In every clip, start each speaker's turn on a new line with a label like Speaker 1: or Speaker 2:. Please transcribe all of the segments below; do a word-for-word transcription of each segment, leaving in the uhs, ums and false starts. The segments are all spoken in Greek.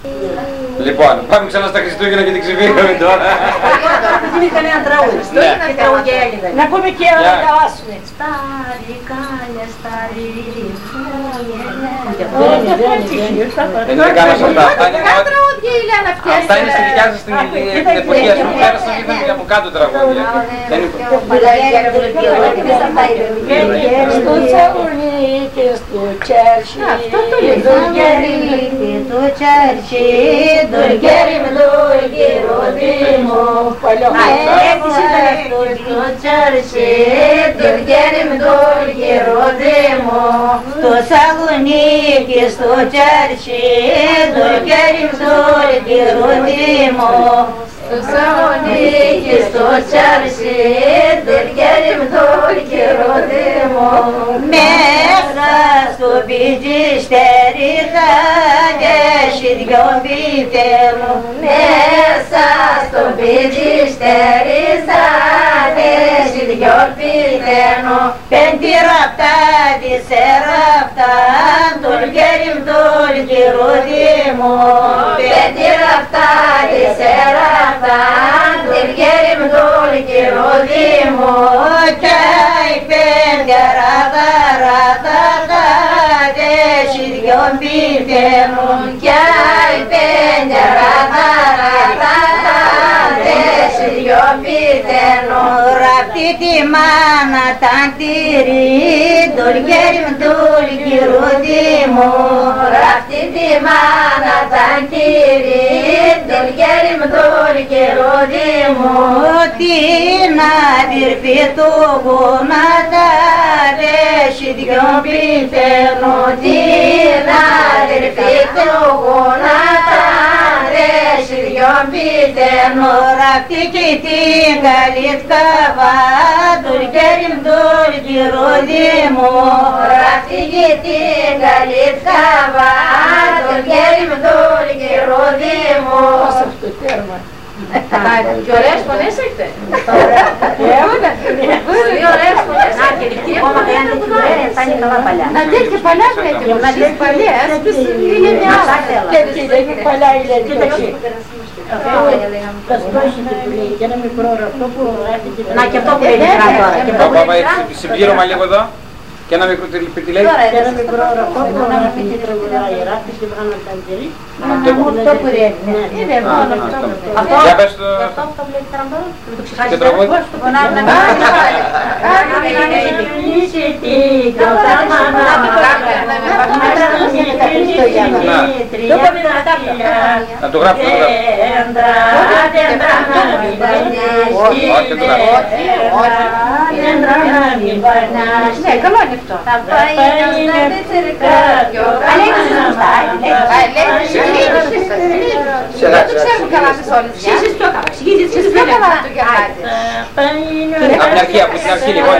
Speaker 1: Λοιπόν, πάμε ξανά στα Χριστούγεννα και την ξεφύγαμε τώρα.
Speaker 2: Είναι κανένα τραγούδι. Και τραγούδια Έλληνα.
Speaker 3: Να πούμε και όλα τα άσουνα.
Speaker 2: Στάρι, κάλια, στάρι,
Speaker 1: Δεν είναι κανένα αυτά.
Speaker 2: Κάνα τραγούδια η Λένα φτιάξει.
Speaker 1: Αυτά είναι στη δικιά σας την εποχή, ας πούμε, πέρασαν και ήταν από κάτω τραγούδια.
Speaker 3: Στο Θεσσαλονίκη, στο Τσέρσι,
Speaker 2: το Τσέρσι, Δουργέρι με Δουργή Ροδίμο. Το Τσέρσι, Δουργέρι με Δουργή Ροδίμο. Στο Θεσσαλονίκη, στο Τσέρσι, Δουργέρι με Δουργή Ροδίμο. Στο Θεσσαλονίκη, στο Τσέρσι, Δουργέρι με Δουργή Ροδίμο. Μέσα στο πιτζιστέρι θα δέσει δυο μπιθέρου. Μέσα στο πιτζιστέρι θα δέσει δυο μπιθέρου. Πέντε ραπτά, δισέρα αυτά, Δουργέρι με Δουργή Ροδίμο. Πέντε ραπτά, δισέρα αυτά, Δουργέρι με Δουργή Ροδίμο. Κι οι πέντε ραπτά, ραπτά, δέσει δυο μπιθέρου. Κι οι πέντε ραπτά, ραπτά, δέσει δυο μπιθέρου. Ραπτή τη μάνα τα τυρί, Δουργέρι με Δουργή Ροδίμο. Ραπτή τη μάνα τα τυρί, Δουργέρι με Δουργή Ροδίμο. Την αδερφή του γονάτα δέσει δυο μπιθέρου. Την αδερφή του γονάτα δέσει δυο μπιθέρου. Ραπτή και την καλή καβά, Δουργέρι με Δουργή Ροδίμο. Ραπτή και την καλή καβά, Δουργέρι με Δουργή Ροδίμο.
Speaker 4: Και ωραίες φωνές έχετε. Πολύ ωραίες φωνές. Να και λυκή ακόμα και αν δεν είναι θα είναι καλά παλιά.
Speaker 2: Να τέτοια παλιά πρέπει.
Speaker 4: Να τέτοια παλιά.
Speaker 2: Είναι μια άλλα. Τέτοια είναι παλιά η Λένη.
Speaker 3: Να και αυτό που λέει μικρά τώρα.
Speaker 1: Παπα, συμπλήρωμα λίγο εδώ. Και ένα μικρό τι λέει.
Speaker 3: Και ένα μικρό ροκόκο να πει και τραγουδάει η ράπη και βγάλω τα αντιρί.
Speaker 2: Αυτό που λέει. Είναι μόνο αυτό.
Speaker 1: Για πες το...
Speaker 3: Αυτό που λέει τραμπάρο.
Speaker 1: Και τραγούδι. Να το γράψω, να το
Speaker 2: γράψω. Ναι, καλό είναι αυτό.
Speaker 4: Θα πάει να πετσερικά πιο
Speaker 1: καλά.
Speaker 4: Δεν το ξέρουμε καλά τις όλες.
Speaker 2: Εσείς πιο καλά. Εσείς πιο καλά.
Speaker 1: Από την αρχή, από την αρχή λίγο.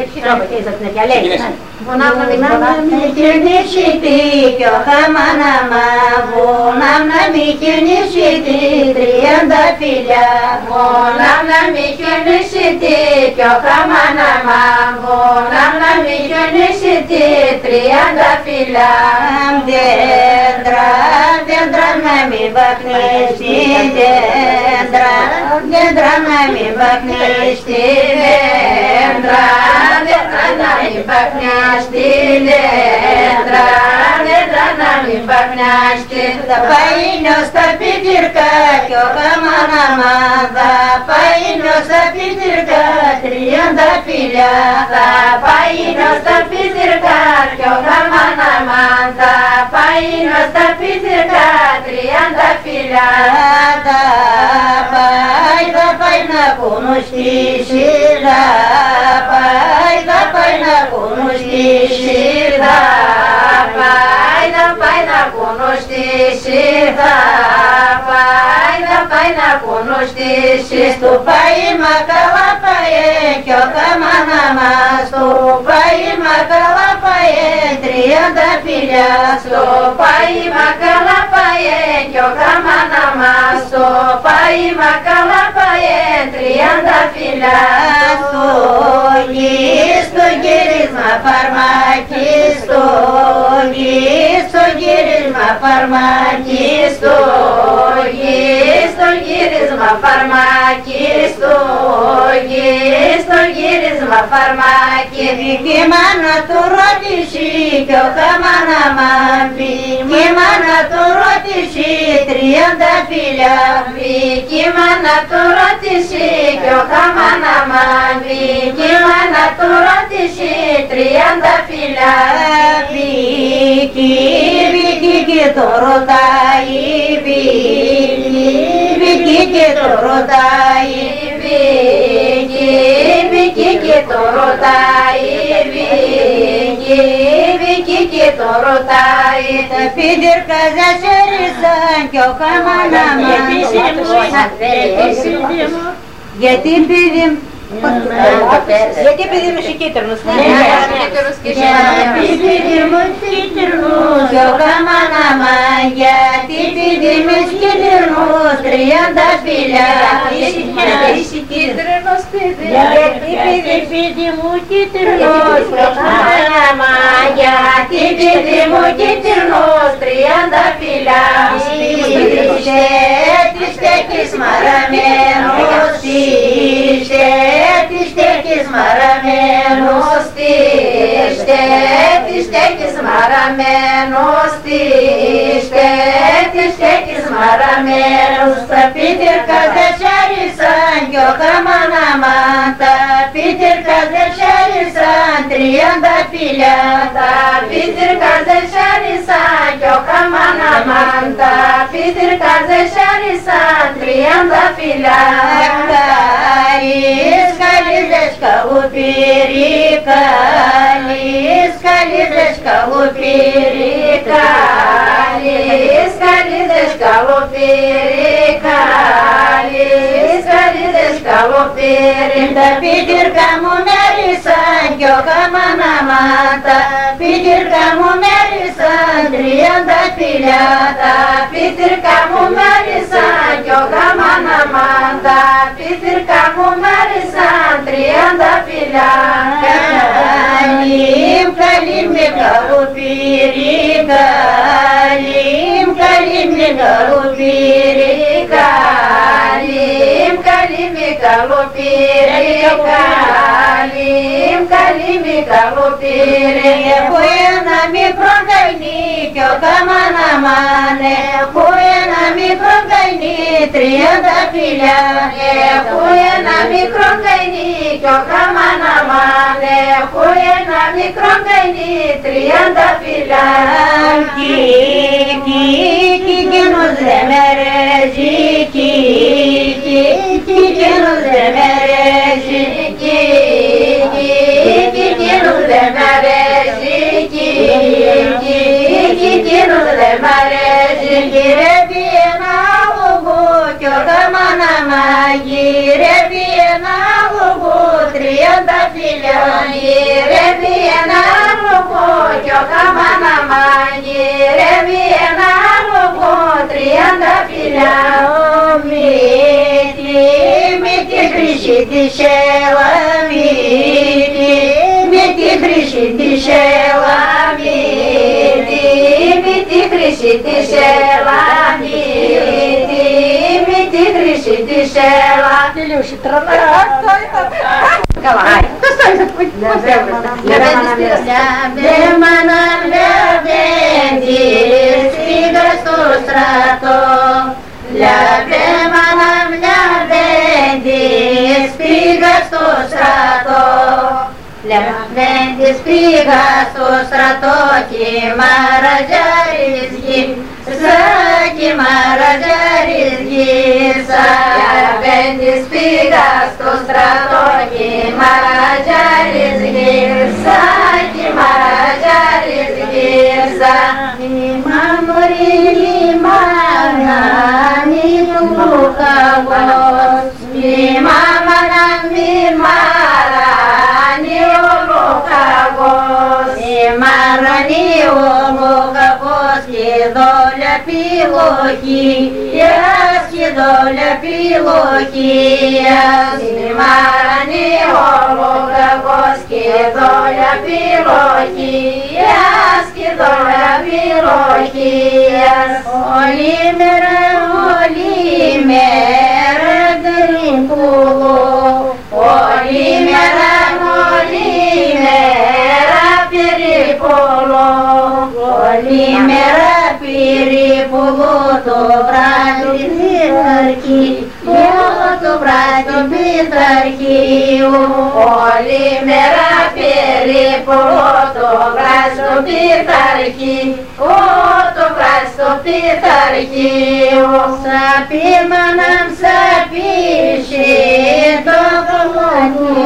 Speaker 2: Βονάμνα μη κερνήσετε κι ο χαμάναμα. Βονάμνα μη κερνήσετε τριάντα φιλιά. Βονάμνα μη κερνήσετε κι ο χαμάναμα. Βονάμνα μη κερνήσετε τριάντα φιλιά. Δέντρα, δέντρα να μην βαχνίστη. Δέντρα, δέντρα να μην βαχνίστη. Δέντρα, δέντρα να μην βαχνίστη. Δέντρα, δέντρα να μην βαχνίστη. Θα πάει νος στα πιτυρκά κι ο χαμάναμα. Θα πάει νος στα πιτυρκά τριάντα φιλιά. Θα πάει νος στα πιτυρκά κι ο χαμάναμα. Θα πάει νος στα πιτυρκά τριάντα φιλιά. Θα πάει, θα πάει να κουνουστήσει. Θα πάει, θα πάει να κουνουστήσει. Θα πάει, θα πάει να κουνουστήσει. Θα πάει, θα πάει να κουνουστήσει. Στο πάει μα καλά πάει κι ο χαμάναμα. Στο πάει μα καλά πάει τριάντα φιλιά. Στο πάει μα καλά πάει κι ο χαμάναμα. Στο πάει
Speaker 4: η μακαλαπαέ τριανταφυλλά. Στο γη, στο γύρισμα φαρμάκι, στο γη, στο γύρισμα φαρμάκι, στο γη, στο γύρισμα φαρμάκι, στο γη, στο γύρισμα φαρμάκι. Δική μάνα του ρώτησε κι ο καμαναμάμπη, η μάνα του ρώτησε τριανταφυλλά. Δική μάνα του ρώτησε κι ο καμαναμάμπη, η μάνα του ρώτησε τριανταφυλλά. Βίκυ, Βίκυ και το ρωτάει, Βίκυ, Βίκυ και το ρωτάει, Βίκυ, Βίκυ και το ρωτάει, Βίκυ, Βίκυ και το ρωτάει. Τα φίδερκα ζασέρισαν κι ο καμαναμάμπη. Γιατί παιδί μου, γιατί παιδί μου είσαι κίτρινος, ναι, γιατί παιδί μου κίτρινος κι ο καμαναμάμπη, γιατί παιδί μου κίτρινος τριανταφυλλά. Είσαι κίτρινος παιδί, γιατί παιδί μου κίτρινος κι ο καμαναμάμπη, γιατί παιδί μου κίτρινος τριανταφυλλά. Είσαι της στέκης μαραμένος, είσαι της στέκης μαραμένος, είστε της στέκης μαραμένος, είστε της στέκης μαραμένος. Τα πίτυρκα δεσάρισαν κι ο καμαναμάν, τα πίτυρκα δεσάρισαν τριανταφυλλά. Τα πίτυρκα δεσάρισαν κι ο καμαναμάν, τα πίτυρκα δεσάρισαν τριανταφυλλά. Καλής, καλής δες καλουπύρι, καλής, καλής δες καλουπύρι, καλής, καλής δες καλουπύρι, καλής, καλής δες καλουπύρι. Τα πίτυρκα μου μέρισαν κι ο καμαναμάν, τα πίτυρκα μου μέρισαν τριανταφυλλά. Τα πίτυρκα μου μέρισαν κι ο καμαναμάν, τα πίτυρκα μου μέρισαν τριανταφυλλά. Καλήμ, καλήμ με καλουπύρι, καλήμ, καλήμ με καλουπύρι, καλήμ, καλήμ με καλουπύρι, καλήμ, καλήμ με καλουπύρι. Έχω ένα μικρό καηνί κι ο καμαναμάν, έχω ένα μικρό καηνί τριανταφυλλά. Έχω ένα μικρό καηνί κι ο καμαναμάν, έχω ένα μικρό καηνί τριανταφυλλά. Κι, κι, κι, εκείνος δεν με ρέζει, κι, κι, κι, εκείνος δεν με ρέζει, κι, κι, κι, εκείνος δεν με ρέζει, κι, κι, κι, εκείνος δεν μ' αρέσει. Γυρεύει ένα γουγού κι ο καμαναμάν, γυρεύει ένα γουγού τριανταφυλλά. Γυρεύει ένα γουγού κι ο καμαναμάν, γυρεύει ένα γουγού τριανταφυλλά. Μύτη, μύτη χρυσή της Ελαμίτη, μύτη χρυσή της Ελαμίτη, μύτη χρυσή της Ελαμίτη, μύτη χρυσή της Ελαμίτη.
Speaker 2: Τελείωσε τραβά.
Speaker 4: Καλά, το στόχιζα που Λεβέντη, λεβέντη, πήγα στο στρατό. Λεβέντη, λεβέντη, πήγα στο στρατό. Λεβέντης πήγα στο στρατό κι μαραζιάρης γύρισα, κι μαραζιάρης γύρισα. Λεβέντης πήγα στο στρατό κι μαραζιάρης γύρισα, κι μαραζιάρης γύρισα. Είμαι μωρή, είμαι ανάνη του καγός, είμαι ανάνη μαράνη ολοκαγός. Μαράνη ολοκαγός και δόλια πυλογίας,
Speaker 2: доля пилохия, снимани олуга госки доля пилохия, ски доля пилохия. Олимера, олимера, гринкулу, олимера, олимера, переполу, олимера, переполу, то брати пітарки, то брати пітарки, олимера, переполу, то брати пітарки, то брати пітарки, сапі манам сапіші, то колоні,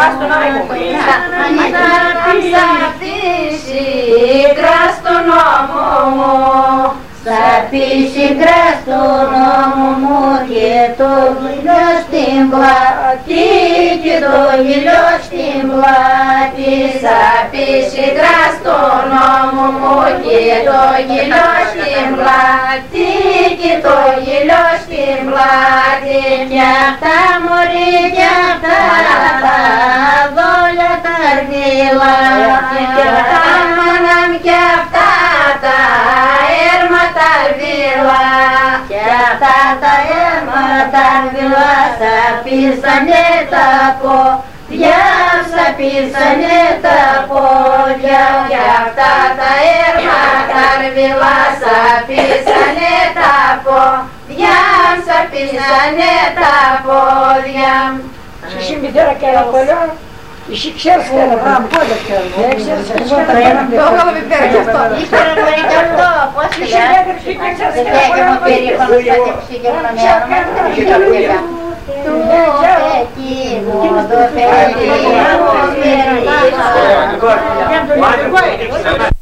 Speaker 2: сапіші, грастономому, сапіші, грастономому, кето гільоштим блаті, кето гільоштим блаті, сапіші, грастономому, кето гільоштим блаті, кето гільоштим блаті, кяхта морі, кяхта, доля таргила, кяхта манам кяхтата, ерма тарвила, кяхтата ерма тарвила, саписане тако, я саписане тако, я кяхтата ерма тарвила, саписане тако, я саписане тако, я.
Speaker 3: Şimdi bir kere kere koyuyor. İşik şers kere koyuyor.
Speaker 2: Доброго вибирайте хто. Іще говорите хто, після затягнемо перепоносити всігем на м'яну. Тупеті, водопеті, водопеті.